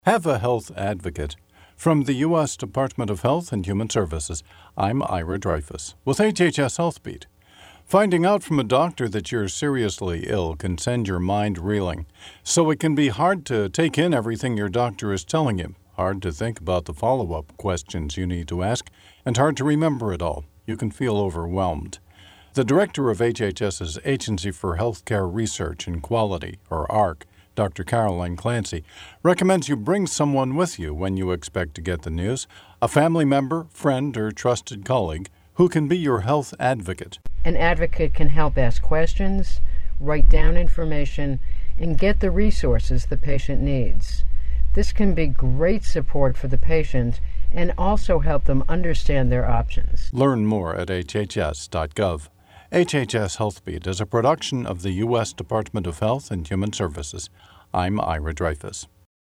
Have a health advocate. From the U.S. Department of Health and Human Services, I'm Ira Dreyfus with HHS Healthbeat. Finding out from a doctor that you're seriously ill can send your mind reeling, so it can be hard to take in everything your doctor is telling you, hard to think about the follow-up questions you need to ask, and hard to remember it all. You can feel overwhelmed. The director of HHS's Agency for Healthcare Research and Quality, or AHRQ, Dr. Caroline Clancy, recommends you bring someone with you when you expect to get the news, a family member, friend, or trusted colleague who can be your health advocate. An advocate can help ask questions, write down information, and get the resources the patient needs. This can be great support for the patient and also help them understand their options. Learn more at hhs.gov. HHS Healthbeat is a production of the U.S. Department of Health and Human Services. I'm Ira Dreyfus.